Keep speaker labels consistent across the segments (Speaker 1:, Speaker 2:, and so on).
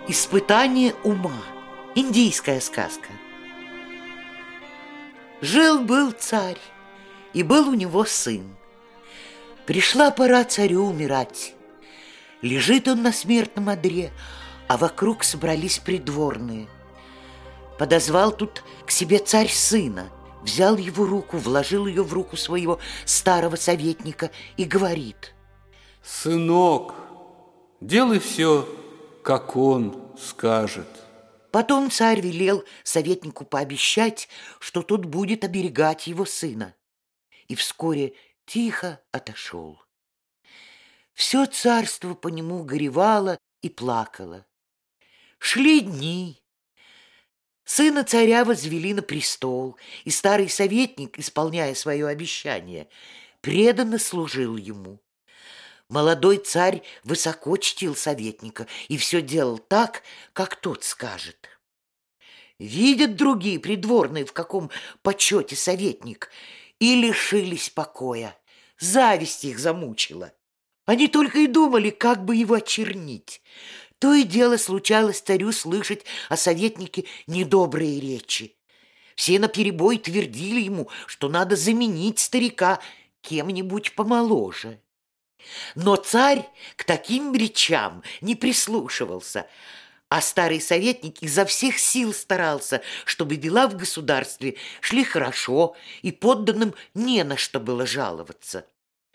Speaker 1: Испытание ума. Индийская сказка. Жил-был царь, и был у него сын. Пришла пора царю умирать. Лежит он на смертном одре, а вокруг собрались придворные. Подозвал тут к себе царь сына, взял его руку, вложил ее в руку своего старого советника и говорит:
Speaker 2: «Сынок, делай все, как он скажет».
Speaker 1: Потом царь велел советнику пообещать, что тот будет оберегать его сына. И вскоре тихо отошел. Все царство по нему горевало и плакало. Шли дни. Сына царя возвели на престол, и старый советник, исполняя свое обещание, преданно служил ему. Молодой царь высоко чтил советника и все делал так, как тот скажет. Видят другие придворные, в каком почете советник, и лишились покоя. Зависть их замучила. Они только и думали, как бы его очернить. То и дело случалось царю слышать о советнике недобрые речи. Все наперебой твердили ему, что надо заменить старика кем-нибудь помоложе. Но царь к таким речам не прислушивался, а старый советник изо всех сил старался, чтобы дела в государстве шли хорошо, и подданным не на что было жаловаться.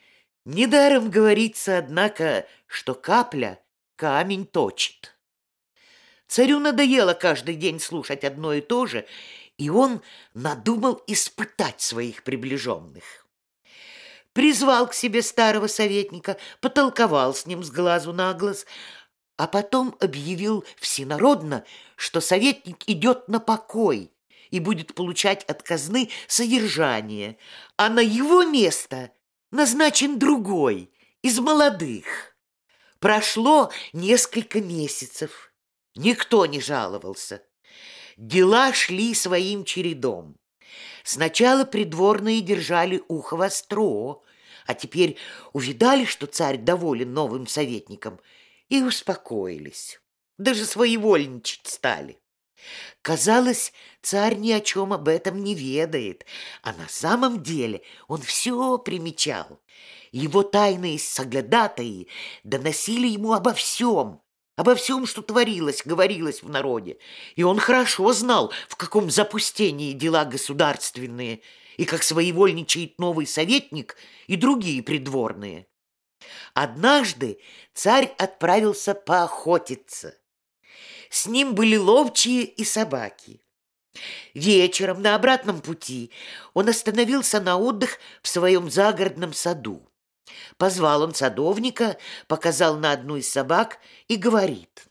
Speaker 1: Недаром говорится, однако, что капля камень точит. Царю надоело каждый день слушать одно и то же, и он надумал испытать своих приближенных. Призвал к себе старого советника, потолковал с ним с глазу на глаз, а потом объявил всенародно, что советник идет на покой и будет получать от казны содержание, а на его место назначен другой, из молодых. Прошло несколько месяцев. Никто не жаловался. Дела шли своим чередом. Сначала придворные держали ухо востро, а теперь увидали, что царь доволен новым советником, и успокоились. Даже своевольничать стали. Казалось, царь ни о чем об этом не ведает, а на самом деле он все примечал. Его тайные соглядатаи доносили ему обо всем, что творилось, говорилось в народе. И он хорошо знал, в каком запустении дела государственные, и как своевольничает новый советник и другие придворные. Однажды царь отправился поохотиться. С ним были ловчие и собаки. Вечером на обратном пути он остановился на отдых в своем загородном саду. Позвал он садовника, показал на одну из собак и говорит: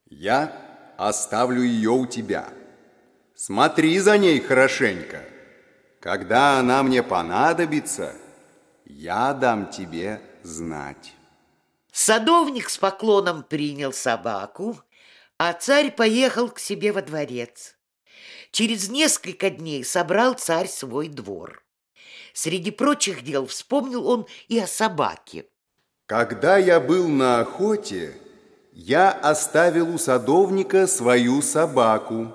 Speaker 3: «Я оставлю ее у тебя. Смотри за ней хорошенько. Когда она мне понадобится, я дам тебе знать».
Speaker 1: Садовник с поклоном принял собаку, а царь поехал к себе во дворец. Через несколько дней собрал царь свой двор. Среди прочих дел вспомнил он и о собаке.
Speaker 3: «Когда я был на охоте, я оставил у садовника свою собаку.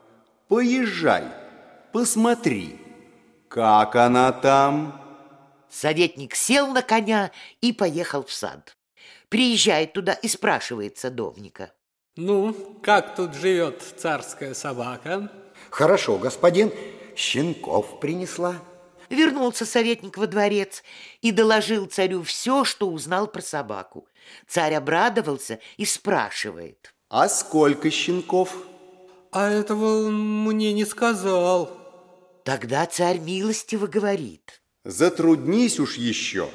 Speaker 3: Поезжай, посмотри, как она там».
Speaker 1: Советник сел на коня и поехал в сад. Приезжает туда и спрашивает садовника:
Speaker 2: Ну, как тут живет царская собака?
Speaker 4: Хорошо, господин, щенков принесла.
Speaker 1: Вернулся советник во дворец и доложил царю все, что узнал про собаку. Царь обрадовался и спрашивает:
Speaker 3: «А сколько щенков?»
Speaker 2: А этого он мне не сказал.
Speaker 1: Тогда царь милостиво говорит:
Speaker 3: «Затруднись уж еще.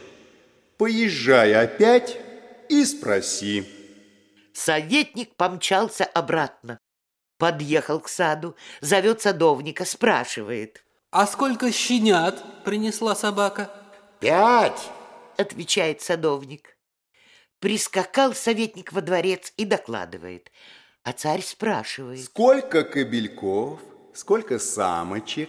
Speaker 3: Поезжай опять и спроси».
Speaker 1: Советник помчался обратно. Подъехал к саду, зовет садовника, спрашивает:
Speaker 2: А сколько щенят принесла собака?
Speaker 4: 5.
Speaker 1: отвечает садовник. Прискакал советник во дворец и докладывает, а царь спрашивает:
Speaker 3: «Сколько кобельков, сколько самочек?»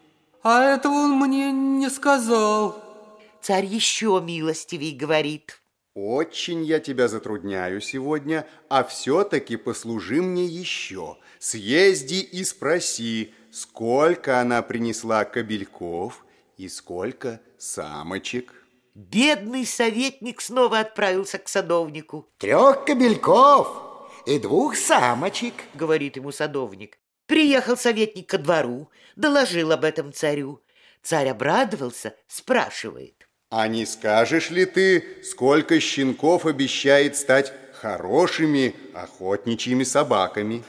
Speaker 2: А этого он мне не сказал.
Speaker 1: Царь еще милостивей говорит:
Speaker 3: Очень я тебя затрудняю сегодня, а все-таки послужи мне еще. Съезди и спроси, сколько она принесла кобельков и сколько самочек.
Speaker 1: Бедный советник снова отправился к садовнику.
Speaker 4: 3 кобельков и 2 самочек.
Speaker 1: Говорит ему садовник. Приехал советник ко двору, доложил об этом царю. Царь обрадовался, спрашивает.
Speaker 3: А не скажешь ли ты, сколько щенков обещает стать хорошими охотничьими собаками?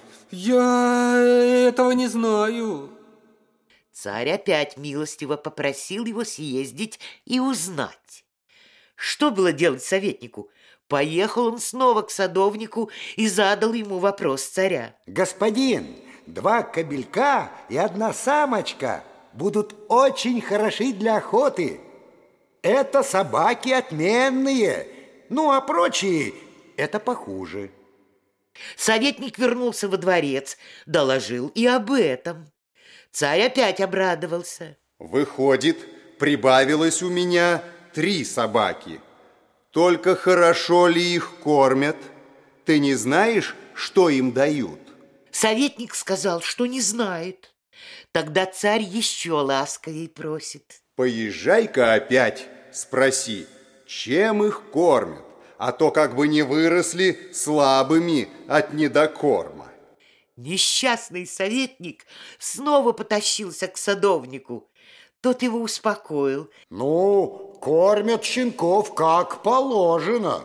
Speaker 2: Я этого не знаю.
Speaker 1: Царь опять милостиво попросил его съездить и узнать. Что было делать советнику? Поехал он снова к садовнику и задал ему вопрос царя.
Speaker 4: Господин, 2 кобелька и 1 самочка будут очень хороши для охоты. Это собаки отменные, ну а прочие это похуже.
Speaker 1: Советник вернулся во дворец, доложил и об этом. Царь опять обрадовался.
Speaker 3: Выходит, прибавилось у меня 3 собаки. Только хорошо ли их кормят? Ты не знаешь, что им дают?
Speaker 1: Советник сказал, что не знает. Тогда царь еще ласковей просит.
Speaker 3: Поезжай-ка опять, спроси, чем их кормят, а то как бы не выросли слабыми от недокорма.
Speaker 1: Несчастный советник снова потащился к садовнику. Тот его успокоил.
Speaker 4: Ну, кормят щенков как положено.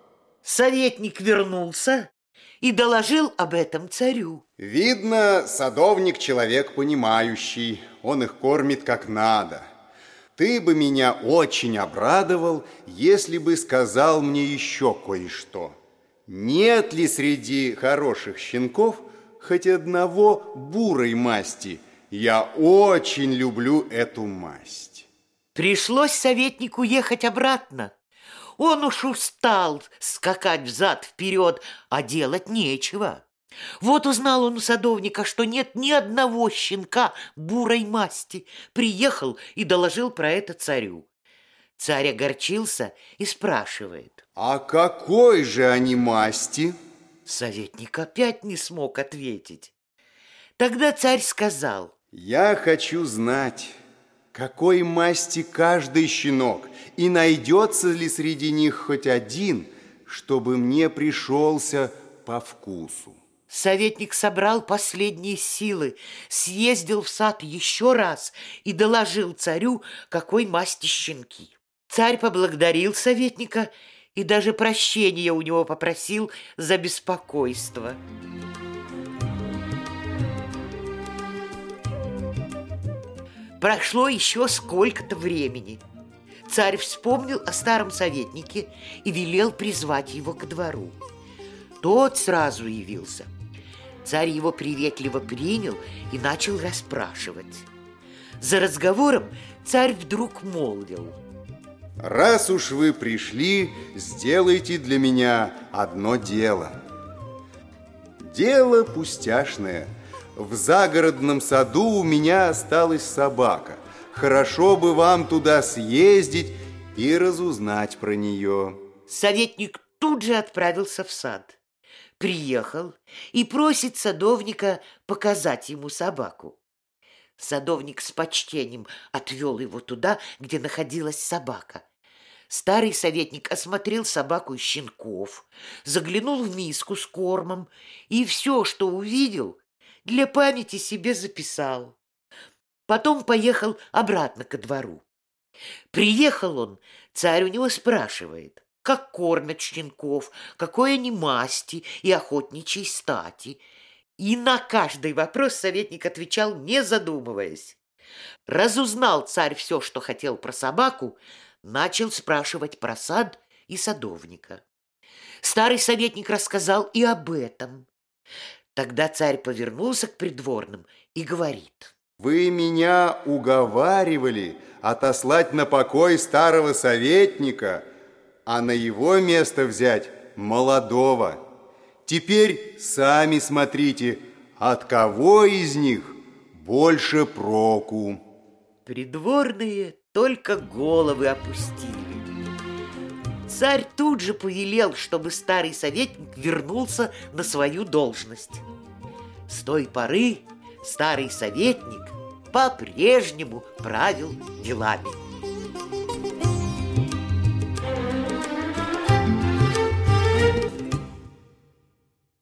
Speaker 1: Советник вернулся и доложил об этом царю.
Speaker 3: Видно, садовник человек понимающий, он их кормит как надо. Ты бы меня очень обрадовал, если бы сказал мне еще кое-что. Нет ли среди хороших щенков хоть одного бурой масти? Я очень люблю эту масть.
Speaker 1: Пришлось советнику ехать обратно. Он уж устал скакать взад-вперед, а делать нечего. Вот узнал он у садовника, что нет ни одного щенка бурой масти. Приехал и доложил про это царю. Царь огорчился и спрашивает.
Speaker 3: А какой же они масти?
Speaker 1: Советник опять не смог ответить. Тогда царь сказал.
Speaker 3: Я хочу знать, какой масти каждый щенок, и найдется ли среди них хоть один, чтобы мне пришелся по вкусу.
Speaker 1: Советник собрал последние силы, съездил в сад еще раз и доложил царю, какой масти щенки. Царь поблагодарил советника и даже прощения у него попросил за беспокойство. Прошло еще сколько-то времени. Царь вспомнил о старом советнике и велел призвать его ко двору. Тот сразу явился. Царь его приветливо принял и начал расспрашивать. За разговором царь вдруг молвил.
Speaker 3: Раз уж вы пришли, сделайте для меня одно дело. Дело пустяшное. В загородном саду у меня осталась собака. Хорошо бы вам туда съездить и разузнать про нее.
Speaker 1: Советник тут же отправился в сад. Приехал и просит садовника показать ему собаку. Садовник с почтением отвел его туда, где находилась собака. Старый советник осмотрел собаку и щенков, заглянул в миску с кормом и все, что увидел, для памяти себе записал. Потом поехал обратно ко двору. Приехал он, царь у него спрашивает, как кормят щенков, какой они масти и охотничьей стати. И на каждый вопрос советник отвечал, не задумываясь. Разузнал царь все, что хотел про собаку, начал спрашивать про сад и садовника. Старый советник рассказал и об этом. Тогда царь повернулся к придворным и говорит.
Speaker 3: Вы меня уговаривали отослать на покой старого советника, а на его место взять молодого. Теперь сами смотрите, от кого из них больше проку.
Speaker 1: Придворные только головы опустили. Царь тут же повелел, чтобы старый советник вернулся на свою должность. С той поры старый советник по-прежнему правил делами.